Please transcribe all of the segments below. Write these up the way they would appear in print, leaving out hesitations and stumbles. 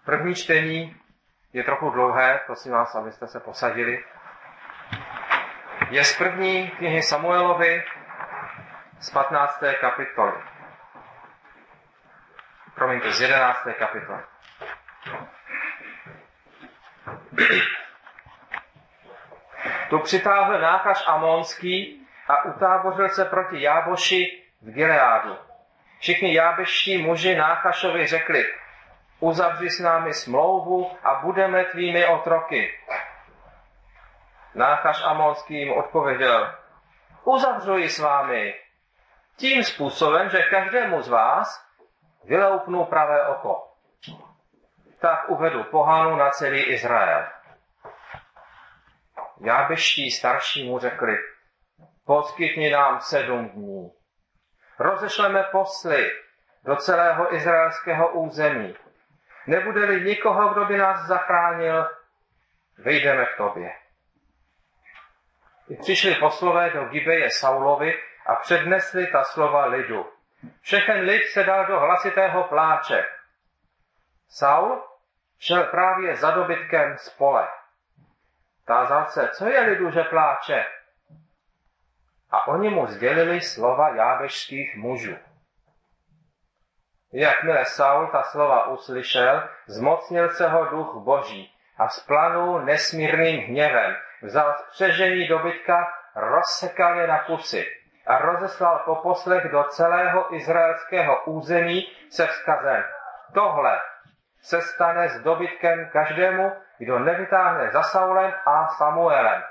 První čtení je trochu dlouhé, prosím vás, abyste se posadili. Je z první knihy Samuelovi z 15. kapitoly. Promiňte, z 11. kapitoly. Tu přitáhl Náchaš Amonský a utábořil se proti Jáboši v Gileádu. Všichni jábeští muži Náchašovi řekli: uzavři s námi smlouvu a budeme tvými otroky. Náchaš Amonský jim odpověděl: uzavřu ji s vámi tím způsobem, že každému z vás vyloupnu pravé oko. Tak uvedu pohanu na celý Izrael. Jábeští starší mu řekli: poskytni nám 7 dní. Rozešleme posly do celého izraelského území. Nebude-li nikoho, kdo by nás zachránil, vyjdeme k tobě. I přišli poslové do Gibeje Saulovi a přednesli ta slova lidu. Všechen lid se dal do hlasitého pláče. Saul šel právě za dobytkem z pole. Tázal se, co je lidu, že pláče? A oni mu sdělili slova jábešských mužů. Jakmile Saul ta slova uslyšel, zmocnil se ho duch boží a vzplanul nesmírným hněvem. Vzal spřežení dobytka, rozsekal je na kusy a rozeslal po poslech do celého izraelského území se vzkazem: tohle se stane s dobytkem každému, kdo nevytáhne za Saulem a Samuelem.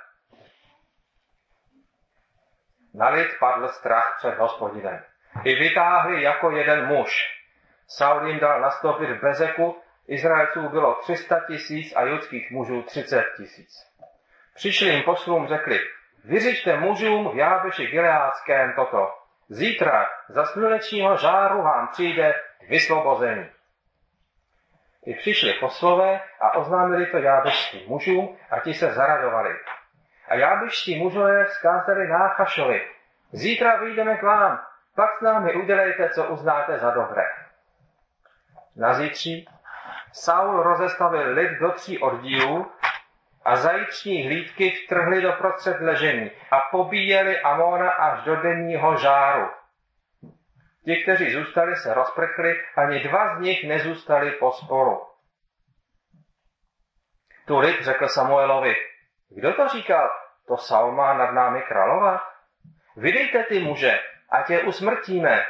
Na lid padl strach před Hospodinem. I vytáhli jako jeden muž. Saul jim dal nastoupit v Bezeku, Izraelců bylo 300 000 a judských mužů 30 000. Přišlým poslům řekli: vyřiďte mužům v Jábeši Gileádském toto. Zítra za slunečního žáru vám přijde vysvobození. I přišli poslové a oznámili to jábešským mužům a ti se zaradovali. A jábešští mužové vzkázali Náchašovi: zítra vyjdeme k vám, pak s námi udělejte, co uznáte za dobré. Nazítří Saul rozestavil lid do 3 oddílů a zajíční hlídky vtrhli do prostřed ležení a pobíjeli Amona až do denního žáru. Ti, kteří zůstali, se rozprchli, ani 2 z nich nezůstali pospolu. Tu lid řekl Samuelovi: kdo to říkal? To Saul má nad námi královat? Vydejte ty muže, ať je usmrtíme.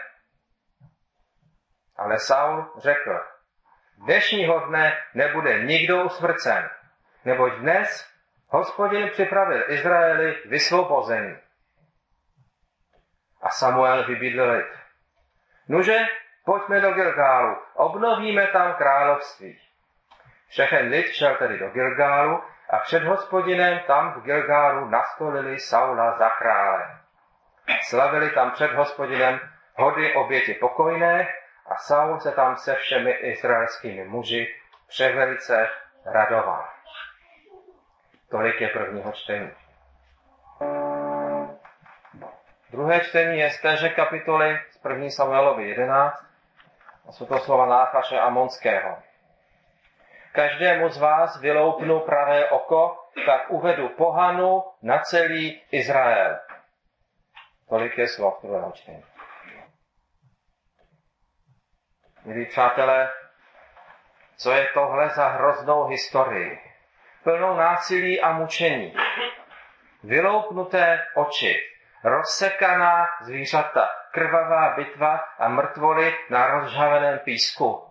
Ale Saul řekl: dnešního dne nebude nikdo usmrcen, neboť dnes Hospodin připravil Izraeli vysvobození. A Samuel vybídl lid: nuže, pojďme do Gilgálu, obnovíme tam království. Všechen lid šel tedy do Gilgálu a před Hospodinem tam v Gilgálu nastolili Saula za krále. Slavili tam před Hospodinem hody oběti pokojné a Saul se tam se všemi izraelskými muži převelice radoval. Tolik je prvního čtení. Druhé čtení je z téže kapitoly z 1. Samuelovi 11 a jsou to slova Náchaše Amonského. Každému z vás vyloupnu pravé oko, tak uvedu pohanu na celý Izrael. Tolik je slov druhého čtení. Milí přátelé, co je tohle za hroznou historii? Plnou násilí a mučení. Vyloupnuté oči, rozsekaná zvířata, krvavá bitva a mrtvoly na rozžhaveném písku.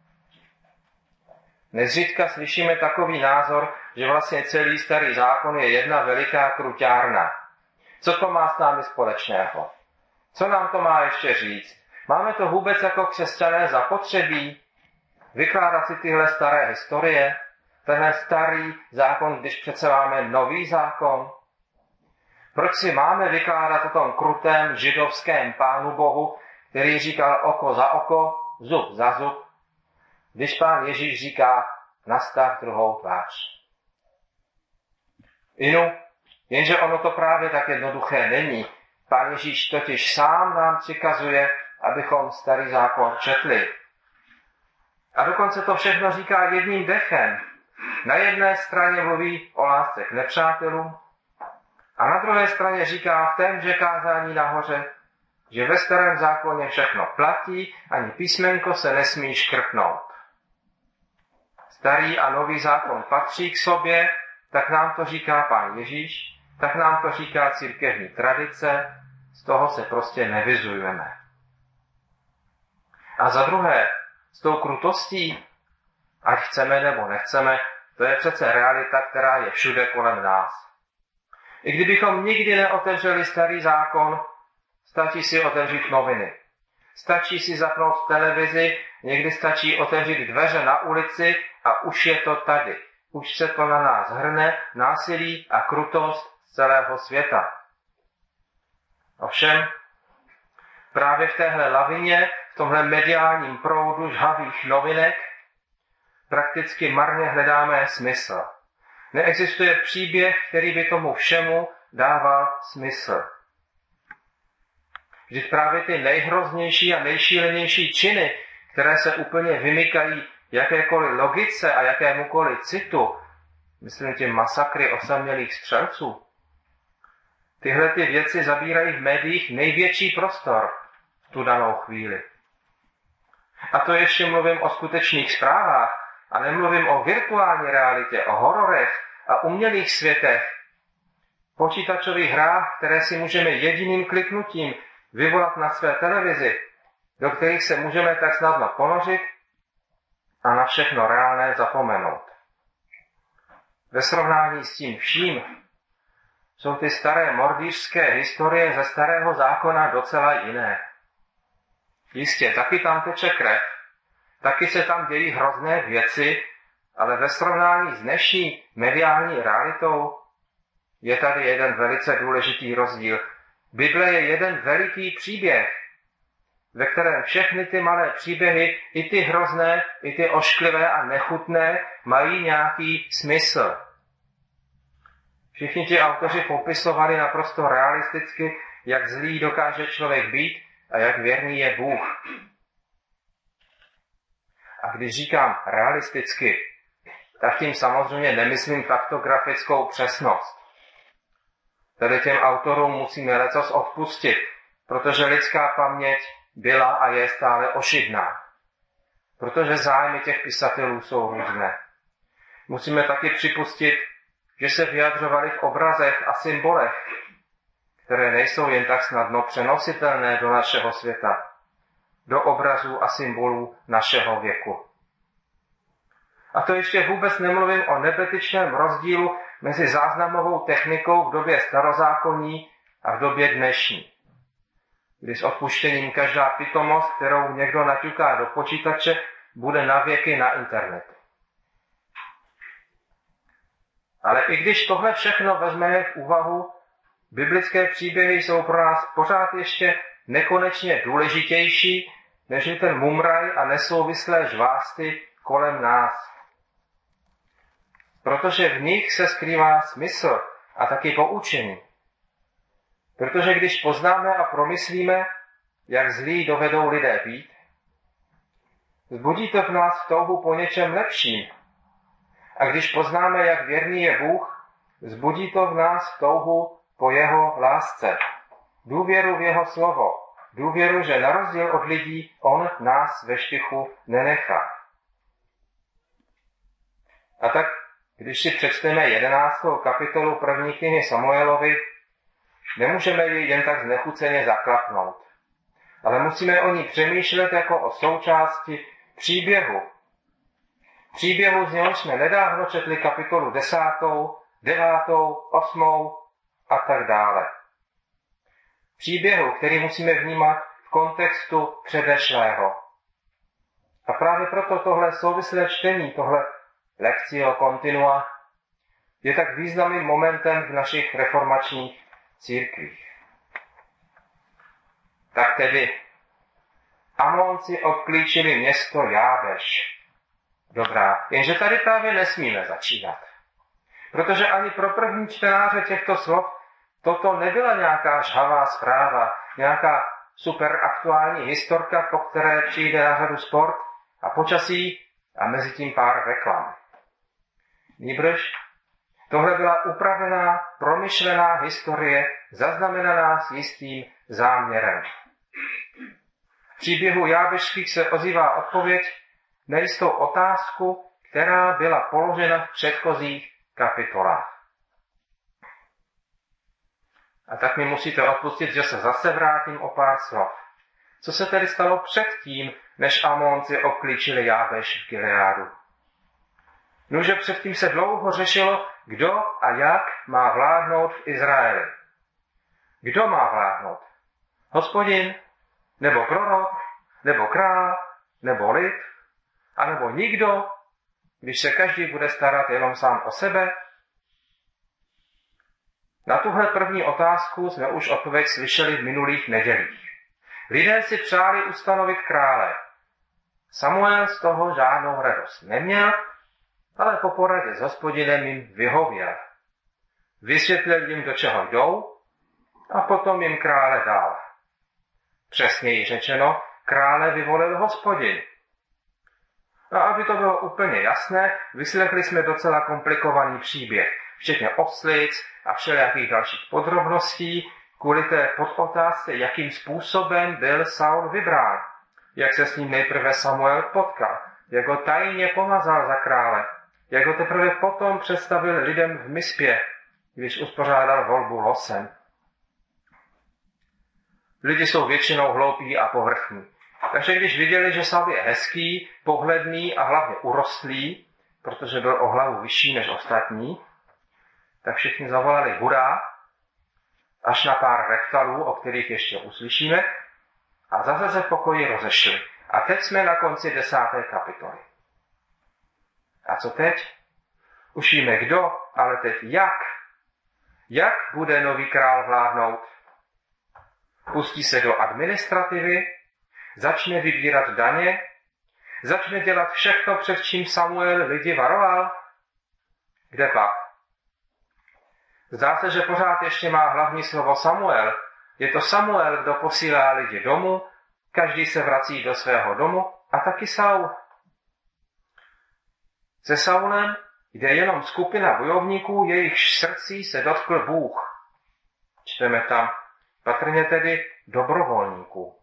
Nezřídka slyšíme takový názor, že vlastně celý starý zákon je jedna veliká kruťárna. Co to má s námi společného? Co nám to má ještě říct? Máme to vůbec jako křesťané zapotřebí? Vykládat si tyhle staré historie? Tenhle starý zákon, když přece máme nový zákon? Proč si máme vykládat o tom krutém židovském Pánu Bohu, který říkal oko za oko, zub za zub, když Pán Ježíš říká nastav druhou tvář? Jenže ono to právě tak jednoduché není. Pán Ježíš totiž sám nám přikazuje, abychom starý zákon četli. A dokonce to všechno říká jedním dechem. Na jedné straně mluví o lásce k nepřátelům a na druhé straně říká v témže kázání nahoře, že ve starém zákoně všechno platí, ani písmenko se nesmí škrtnout. Starý a nový zákon patří k sobě, tak nám to říká Pán Ježíš, tak nám to říká církevní tradice, z toho se prostě nevyzujeme. A za druhé, s tou krutostí, ať chceme nebo nechceme, to je přece realita, která je všude kolem nás. I kdybychom nikdy neotevřeli starý zákon, stačí si otevřít noviny. Stačí si zapnout televizi, někdy stačí otevřít dveře na ulici a už je to tady. Už se to na nás hrne, násilí a krutost z celého světa. Ovšem, právě v téhle lavině, v tomhle mediálním proudu žhavých novinek, prakticky marně hledáme smysl. Neexistuje příběh, který by tomu všemu dával smysl. Vždyť právě ty nejhroznější a nejšílenější činy, které se úplně vymykají jakékoliv logice a jakémukoliv citu, myslím tím masakry osamělých střelců, tyhle ty věci zabírají v médiích největší prostor v tu danou chvíli. A to ještě mluvím o skutečných zprávách a nemluvím o virtuální realitě, o hororech a umělých světech, počítačových hrách, které si můžeme jediným kliknutím vyvolat na své televizi, do kterých se můžeme tak snadno ponořit a na všechno reálné zapomenout. Ve srovnání s tím vším jsou ty staré mordýřské historie ze starého zákona docela jiné. Jistě, taky tam teče krev, taky se tam dějí hrozné věci, ale ve srovnání s dnešní mediální realitou je tady jeden velice důležitý rozdíl. Bible je jeden veliký příběh, ve kterém všechny ty malé příběhy, i ty hrozné, i ty ošklivé a nechutné, mají nějaký smysl. Všichni ti autoři popisovali naprosto realisticky, jak zlý dokáže člověk být a jak věrný je Bůh. A když říkám realisticky, tak tím samozřejmě nemyslím faktografickou přesnost. Tedy těm autorům musíme lecos odpustit, protože lidská paměť byla a je stále ošidná. Protože zájmy těch pisatelů jsou různé. Musíme taky připustit, že se vyjadřovali v obrazech a symbolech, které nejsou jen tak snadno přenositelné do našeho světa, do obrazů a symbolů našeho věku. A to ještě vůbec nemluvím o nebetyčném rozdílu mezi záznamovou technikou v době starozákonní a v době dnešní, kdy s odpuštěním každá pitomost, kterou někdo naťuká do počítače, bude navěky na internetu. Ale i když tohle všechno vezmeme v úvahu, biblické příběhy jsou pro nás pořád ještě nekonečně důležitější, než je ten mumraj a nesouvislé žvásty kolem nás. Protože v nich se skrývá smysl a taky poučení. Protože když poznáme a promyslíme, jak zlí dovedou lidé být, vzbudí to v nás touhu po něčem lepším. A když poznáme, jak věrný je Bůh, vzbudí to v nás touhu po jeho lásce. Důvěru v jeho slovo. Důvěru, že na rozdíl od lidí on nás ve štychu nenechá. A tak, když si přečteme 11. kapitolu 1. knihy Samuelovi, nemůžeme ji jen tak znechuceně zaklapnout. Ale musíme o ní přemýšlet jako o součásti příběhu. Příběhu, z něhož jsme nedávno četli kapitolu 10., 9., 8. a tak dále. Příběhu, který musíme vnímat v kontextu předešlého. A právě proto tohle souvislé čtení, tohle lectio continua, je tak významným momentem v našich reformačních církvích. Tak tedy, Amonci obklíčili město Jábeš. Dobrá, jenže tady právě nesmíme začínat. Protože ani pro první čtenáře těchto slov toto nebyla nějaká žhavá zpráva, nějaká super aktuální historka, po které přijde na řadu sport a počasí a mezi tím pár reklam. Nýbrž tohle byla upravená, promyšlená historie, zaznamenaná s jistým záměrem. V příběhu Jábešských se ozývá odpověď na jistou otázku, která byla položena v předchozích kapitolách. A tak mi musíte odpustit, že se zase vrátím o pár slov. Co se tedy stalo předtím, než Amonci obklíčili Jábeš v Gileádu? Nože předtím se dlouho řešilo, kdo a jak má vládnout v Izraeli. Kdo má vládnout? Hospodin? Nebo prorok? Nebo král? Nebo lid? A nebo nikdo, když se každý bude starat jenom sám o sebe? Na tuhle první otázku jsme už odpověď slyšeli v minulých nedělích. Lidé si přáli ustanovit krále. Samuel z toho žádnou radost neměl, ale po poradě s Hospodinem jim vyhověl. Vysvětlil jim, do čeho jdou, a potom jim krále dal. Přesněji řečeno, krále vyvolil Hospodin. A aby to bylo úplně jasné, vyslechli jsme docela komplikovaný příběh, včetně oslic a všelijakých dalších podrobností, kvůli té podotázce, jakým způsobem byl Saul vybrán, jak se s ním nejprve Samuel potkal, jak ho tajně pomazal za krále, jak ho teprve potom představil lidem v Mispě, když uspořádal volbu losem. Lidi jsou většinou hloupí a povrchní. Takže když viděli, že Saul je hezký, pohledný a hlavně urostlý, protože byl o hlavu vyšší než ostatní, tak všichni zavolali hurá, až na pár rektalů, o kterých ještě uslyšíme, a zase se v pokoji rozešli. A teď jsme na konci 10. kapitoly. A co teď? Už víme kdo, ale teď jak? Jak bude nový král vládnout? Pustí se do administrativy, začne vybírat daně, začne dělat všechno, před čím Samuel lidi varoval? Kde pak? Zdá se, že pořád ještě má hlavní slovo Samuel. Je to Samuel, kdo posílá lidi domů, každý se vrací do svého domu a taky Saul. Se Saulem jde jenom skupina bojovníků, jejichž srdcí se dotkl Bůh. Čteme tam patrně tedy dobrovolníků.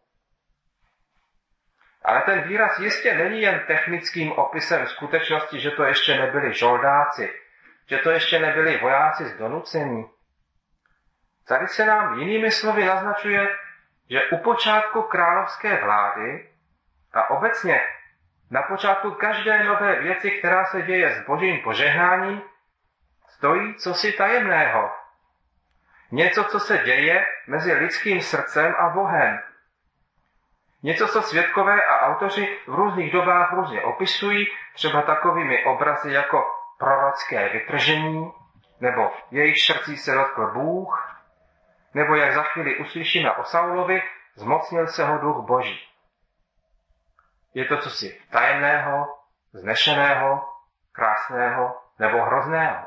Ale ten výraz jistě není jen technickým opisem skutečnosti, že to ještě nebyli žoldáci, že to ještě nebyli vojáci z donucení. Tady se nám jinými slovy naznačuje, že u počátku královské vlády a obecně na počátku každé nové věci, která se děje s božím požehnáním, stojí cosi tajemného. Něco, co se děje mezi lidským srdcem a Bohem. Něco, co svědkové a autoři v různých dobách různě opisují, třeba takovými obrazy jako prorocké vytržení, nebo jejich srdcí se dotkl Bůh, nebo jak za chvíli uslyšíme o Saulovi, zmocnil se ho duch Boží. Je to cosi tajemného, znešeného, krásného nebo hrozného.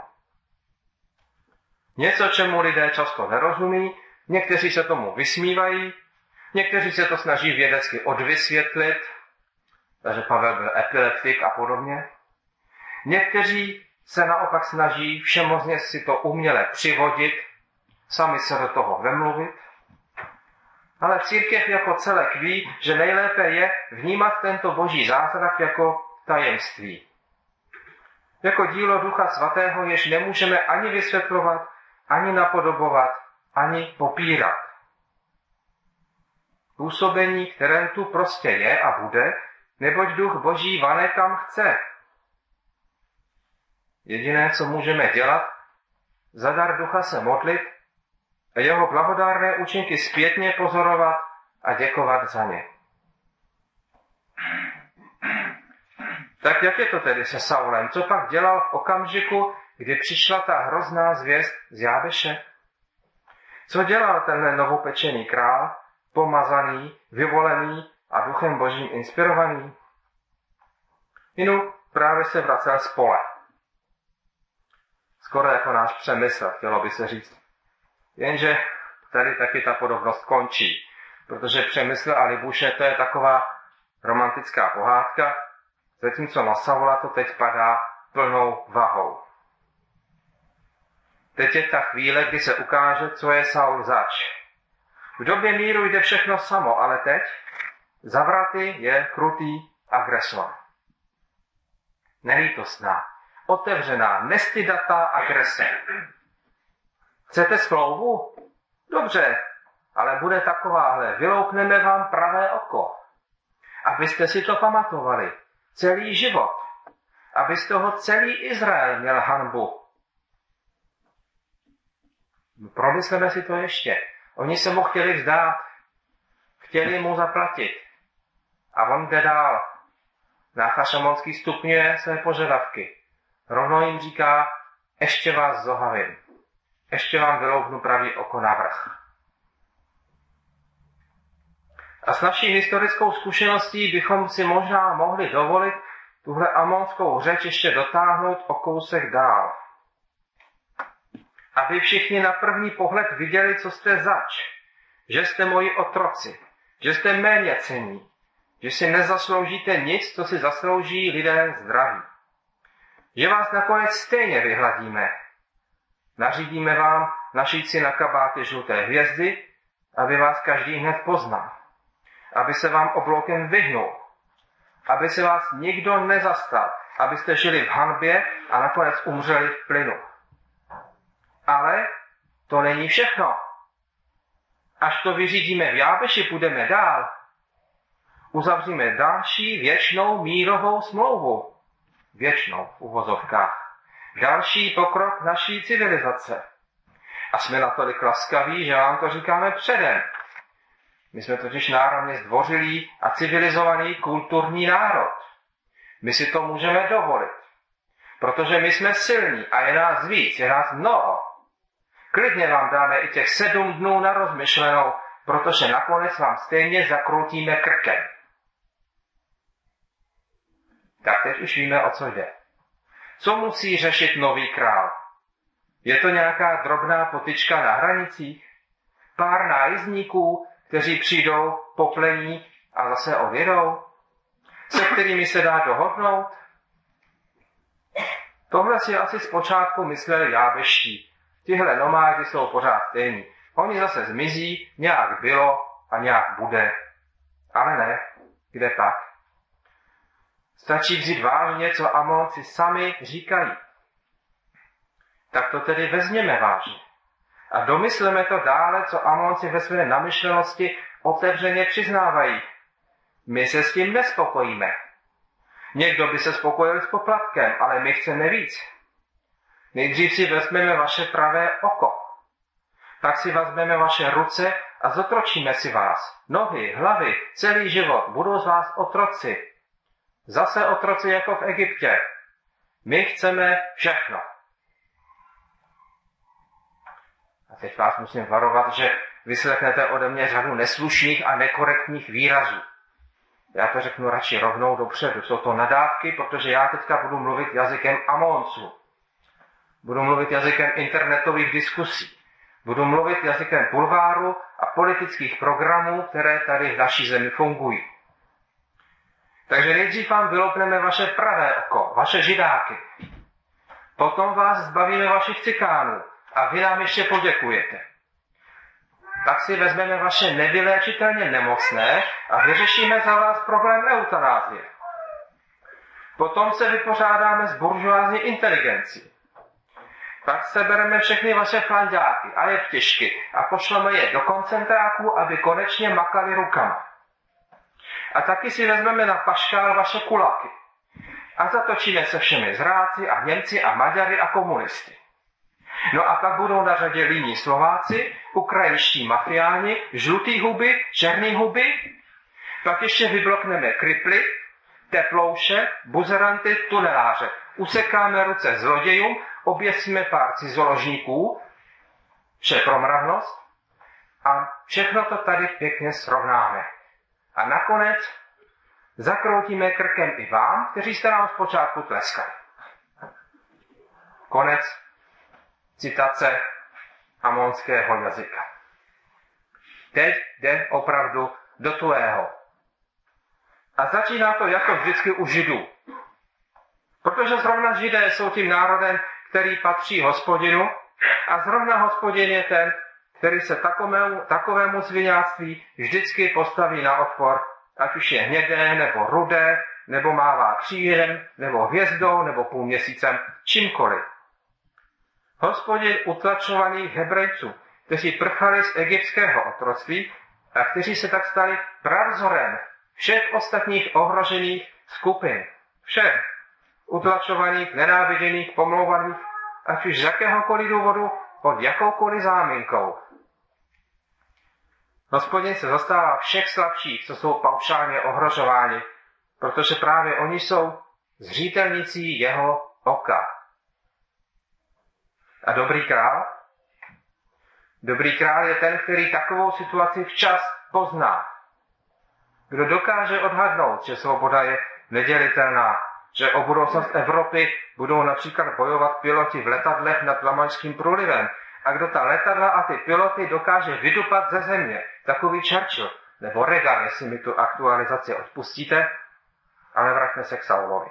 Něco, čemu lidé často nerozumí, někteří se tomu vysmívají, někteří se to snaží vědecky odvysvětlit, takže Pavel byl epileptik a podobně. Někteří se naopak snaží všemocně si to uměle přivodit, sami se do toho vemluvit. Ale církev jako celek ví, že nejlépe je vnímat tento boží zázrak jako tajemství. Jako dílo Ducha Svatého, jež nemůžeme ani vysvětlovat, ani napodobovat, ani popírat. Působení, které tu prostě je a bude, neboť Duch Boží vane kam chce. Jediné, co můžeme dělat, za dar Ducha se modlit a jeho blahodárné účinky zpětně pozorovat a děkovat za ně. Tak jak je to tedy se Saulem? Co pak dělal v okamžiku, kdy přišla ta hrozná zvěst z Jábeše? Co dělal tenhle novopečený král, pomazaný, vyvolený a Duchem Božím inspirovaný? Inu právě se vracel z pole. Skoro jako náš Přemysl, chtělo by se říct. Jenže tady taky ta podobnost končí, protože Přemysl a Libuše, to je taková romantická pohádka, zatímco na Saula to teď padá plnou vahou. Teď je ta chvíle, kdy se ukáže, co je Saul zač. V době míru jde všechno samo, ale teď za vraty je krutý agresor. Nelítostná, otevřená, nestydatá agrese. Chcete smlouvu? Dobře, ale bude takováhle. Vyloupneme vám pravé oko. Abyste si to pamatovali. Celý život. Aby z toho celý Izrael měl hanbu. Promysleme si to ještě. Oni se mu chtěli vzdát. Chtěli mu zaplatit. A on jde dál. Náchaš Amonský stupňuje své požadavky. Rovnou jim říká, ještě vás zohavím. Ještě vám vyloupnu pravý oko navrch. A s naší historickou zkušeností bychom si možná mohli dovolit tuhle amonskou řeč ještě dotáhnout o kousek dál. Aby všichni na první pohled viděli, co jste zač. Že jste moji otroci. Že jste méně cenní. Že si nezasloužíte nic, co si zaslouží lidé zdraví. Že vás nakonec stejně vyhladíme. Nařídíme vám našít si na kabátě žluté hvězdy, aby vás každý hned poznal. Aby se vám obloukem vyhnul. Aby se vás nikdo nezastal. Abyste žili v hanbě a nakonec umřeli v plynu. Ale to není všechno. Až to vyřídíme v Jábeši, půjdeme dál. Uzavříme další věčnou mírovou smlouvu. Věčnou v uvozovkách. Další pokrok naší civilizace. A jsme natolik laskaví, že vám to říkáme předem. My jsme totiž náramně zdvořilý a civilizovaný kulturní národ. My si to můžeme dovolit. Protože my jsme silní a je nás víc, je nás mnoho. Klidně vám dáme i těch 7 dnů na rozmyšlenou, protože nakonec vám stejně zakrutíme krkem. Tak teď už víme, o co jde. Co musí řešit nový král? Je to nějaká drobná potyčka na hranicích? Pár nájezdníků, kteří přijdou, poplení a zase odjedou? Se kterými se dá dohodnout? Tohle si asi zpočátku mysleli jábeští. Tihle nomádi jsou pořád stejní. Oni zase zmizí, nějak bylo a nějak bude. Ale ne, kde pak? Stačí vzít vážně, co Amonci sami říkají. Tak to tedy vezměme vážně. A domysleme to dále, co Amonci ve své namyšlenosti otevřeně přiznávají. My se s tím nespokojíme. Někdo by se spokojil s poplatkem, ale my chceme víc. Nejdřív si vezmeme vaše pravé oko. Pak si vezmeme vaše ruce a zotročíme si vás. Nohy, hlavy, celý život budou z vás otroci. Zase otroci jako v Egyptě. My chceme všechno. A teď vás musím varovat, že vyslechnete ode mě řadu neslušných a nekorektních výrazů. Já to řeknu radši rovnou dopředu. Jsou to nadávky, protože já teďka budu mluvit jazykem Amonců. Budu mluvit jazykem internetových diskusí. Budu mluvit jazykem bulváru a politických programů, které tady v naší zemi fungují. Takže nejdřív vám vyloupneme vaše pravé oko, vaše židáky. Potom vás zbavíme vašich cikánů a vy nám ještě poděkujete. Tak si vezmeme vaše nevyléčitelně nemocné a vyřešíme za vás problém eutanázie. Potom se vypořádáme s buržoázní inteligencí. Pak sebereme všechny vaše flanďáky a jeptišky a pošleme je do koncentráků, aby konečně makali rukama. A taky si vezmeme na paškál vaše kulaky. A zatočíme se všemi zráci a Němci a Maďary a komunisty. No a pak budou na řadě líní Slováci, ukrajinští mafiáni, žlutý huby, černý huby. Pak ještě vyblokneme kriply, teplouše, buzeranty, tuneláře. Usekáme ruce zlodějům, oběsíme pár cizoložníků, vše pro mravnost a všechno to tady pěkně srovnáme. A nakonec zakroutíme krkem i vám, kteří jste nám zpočátku tleskali. Konec citace amonského jazyka. Teď jde opravdu do tvého. A začíná to jako vždycky u Židů. Protože zrovna Židé jsou tím národem, který patří Hospodinu, a zrovna Hospodin je ten, který se takovému sviňáctví vždycky postaví na odpor, ať už je hnědé, nebo rudé, nebo mává křížem, nebo hvězdou, nebo půlměsícem, čímkoliv. Hospodin utlačovaných Hebrejců, kteří prchali z egyptského otroctví a kteří se tak stali pravzorem všech ostatních ohrožených skupin, všech utlačovaných, nenáviděných, pomlouvaných, ať už z jakéhokoliv důvodu, pod jakoukoliv záminkou. Hospodin se zastává všech slabších, co jsou paušálně ohrožováni, protože právě oni jsou zřetelnicí jeho oka. A dobrý král? Dobrý král je ten, který takovou situaci včas pozná. Kdo dokáže odhadnout, že svoboda je nedělitelná, že o budoucnost Evropy budou například bojovat piloti v letadlech nad Lamanšským průlivem, a kdo ta letadla a ty piloty dokáže vydupat ze země, takový Churchill nebo Reagan, jestli mi tu aktualizaci odpustíte, ale vraťme se k Saulovi.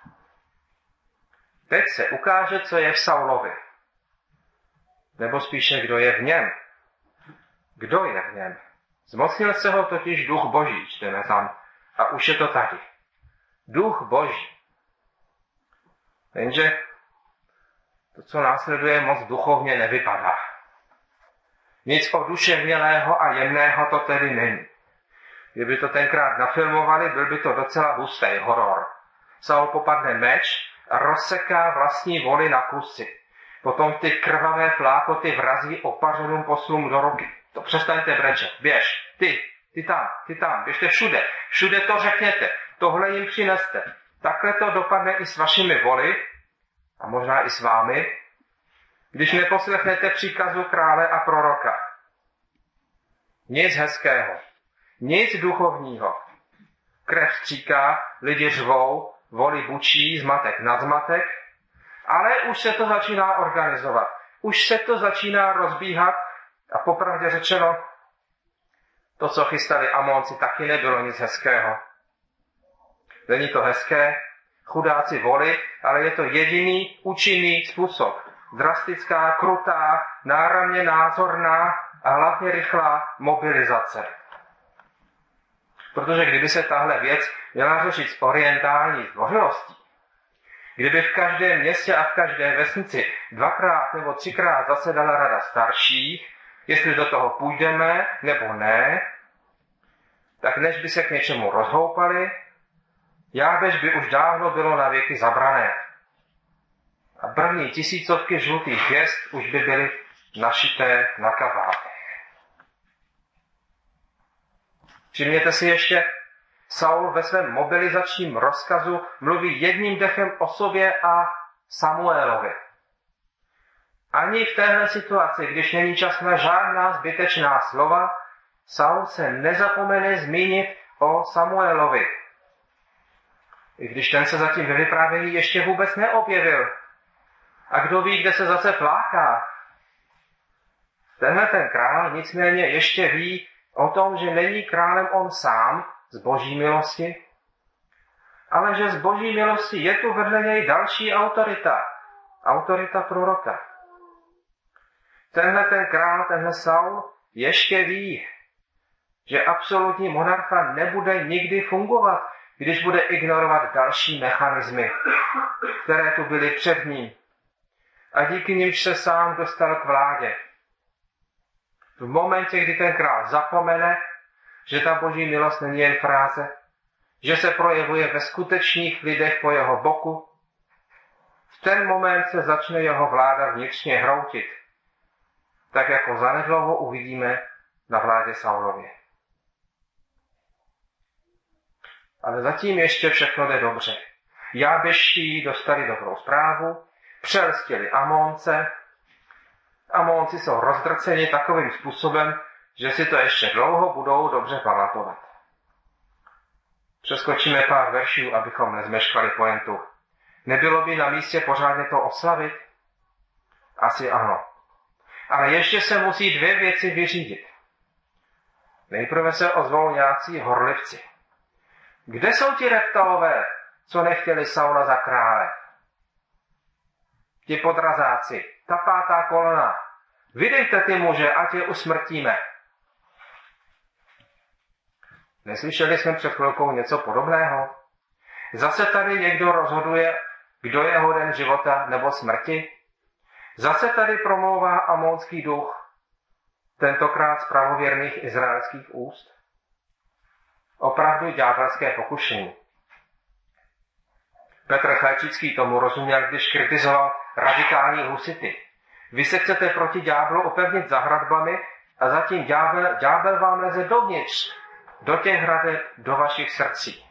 Teď se ukáže, co je v Saulovi. Nebo spíše, kdo je v něm. Kdo je v něm? Zmocnil se ho totiž duch Boží, čteme tam, a už je to tady. Duch Boží. Jenže to, co následuje, moc duchovně nevypadá. Nic oduševnělého a jemného to tedy není. Kdyby to tenkrát nafilmovali, byl by to docela hustý horor. Saul popadne meč a rozseká vlastní voli na kusy. Potom ty krvavé flákoty vrazí opařeným poslům do ruky. To přestaňte brečet, běž, ty tam, běžte všude. Všude to řekněte, tohle jim přineste. Takhle to dopadne i s vašimi voli, a možná i s vámi, když neposlechnete příkazu krále a proroka. Nic hezkého, nic duchovního. Krev stříká, lidi řvou, voli bučí, zmatek nad zmatek, ale už se to začíná organizovat. Už se to začíná rozbíhat a popravdě řečeno, to, co chystali Amonci, taky nebylo nic hezkého. Není to hezké, chudáci voli, ale je to jediný účinný způsob. Drastická, krutá, náramně názorná a hlavně rychlá mobilizace. Protože kdyby se tahle věc měla řešit s orientální zdvořilostí, kdyby v každém městě a v každé vesnici 2x nebo 3x zasedala rada starších, jestli do toho půjdeme nebo ne, tak než by se k něčemu rozhoupali, jábež by už dávno bylo na věky zabrané. A první tisícovky žlutých hvězd už by byly našité na kabátech. Všimněte si ještě, Saul ve svém mobilizačním rozkazu mluví jedním dechem o sobě a Samuelovi. Ani v téhle situaci, když není čas na žádná zbytečná slova, Saul se nezapomene zmínit o Samuelovi. I když ten se zatím ve vyprávění ještě vůbec neobjevil. A kdo ví, kde se zase fláká. Tenhle ten král nicméně ještě ví o tom, že není králem on sám z boží milosti, ale že z boží milosti je tu vedle něj další autorita. Autorita proroka. Tenhle ten král, tenhle Saul, ještě ví, že absolutní monarcha nebude nikdy fungovat, když bude ignorovat další mechanismy, které tu byly před ním. A díky nimž se sám dostal k vládě. V momentě, kdy ten král zapomene, že ta boží milost není jen fráze, že se projevuje ve skutečných lidech po jeho boku, v ten moment se začne jeho vláda vnitřně hroutit. Tak jako zanedlouho uvidíme na vládě Saulově. Ale zatím ještě všechno jde dobře. Jábeští dostali dobrou zprávu, přelstili Amonce. Amonci jsou rozdrceni takovým způsobem, že si to ještě dlouho budou dobře pamatovat. Přeskočíme pár veršů, abychom nezmeškali pointu. Nebylo by na místě pořádně to oslavit? Asi ano. Ale ještě se musí dvě věci vyřídit. Nejprve se ozvou nějací horlivci. Kde jsou ti reptalové, co nechtěli Saula za krále? Ti podrazáci, ta 5. kolona. Vydejte ty muže, ať je usmrtíme. Neslyšeli jsme před chvilkou něco podobného? Zase tady někdo rozhoduje, kdo je hoden života nebo smrti? Zase tady promlouvá amonský duch, tentokrát z pravověrných izraelských úst? Opravdu ďábelské pokušení. Petr Chlečícký tomu rozuměl, když kritizoval radikální husity. Vy se chcete proti ďáblu opevnit za hradbami a zatím ďábel vám leze dovnitř, do těch hradeb, do vašich srdcí.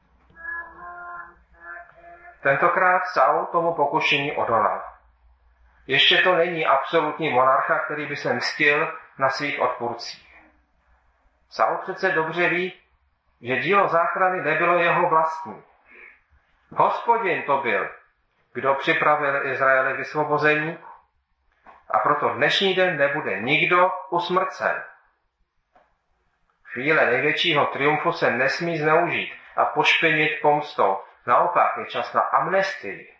Tentokrát Saul tomu pokušení odolal. Ještě to není absolutní monarcha, který by se mstil na svých odpůrcích. Saul přece dobře ví, že dílo záchrany nebylo jeho vlastní. Hospodin to byl, kdo připravil Izraeli vysvobození, a proto dnešní den nebude nikdo usmrcen. Chvíle největšího triumfu se nesmí zneužít a pošpinit pomstou. Naopak je čas na amnestii.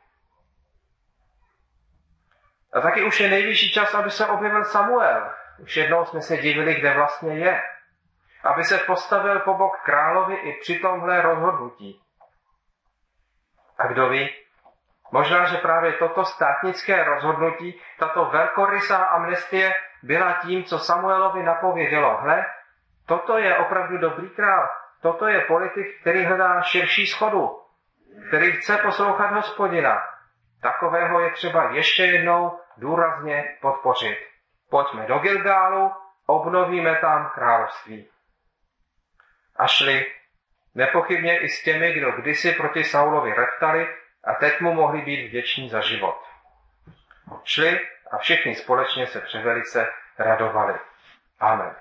A taky už je nejvyšší čas, aby se objevil Samuel. Už jednou jsme se divili, kde vlastně je. Aby se postavil po bok královi i při tomhle rozhodnutí. A kdo ví, možná, že právě toto státnické rozhodnutí, tato velkorysá amnestie byla tím, co Samuelovi napovědělo. Hle, toto je opravdu dobrý král. Toto je politik, který hledá širší shodu, který chce poslouchat Hospodina. Takového je třeba ještě jednou důrazně podpořit. Pojďme do Gilgálu, obnovíme tam království. A šli, nepochybně i s těmi, kdo kdysi proti Saulovi reptali a teď mu mohli být vděční za život. Šli a všichni společně se převelice radovali. Amen.